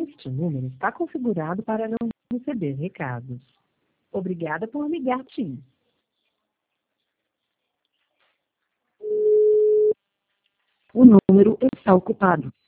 Este número está configurado para não receber recados. Obrigada por ligar, TIM. O número está ocupado.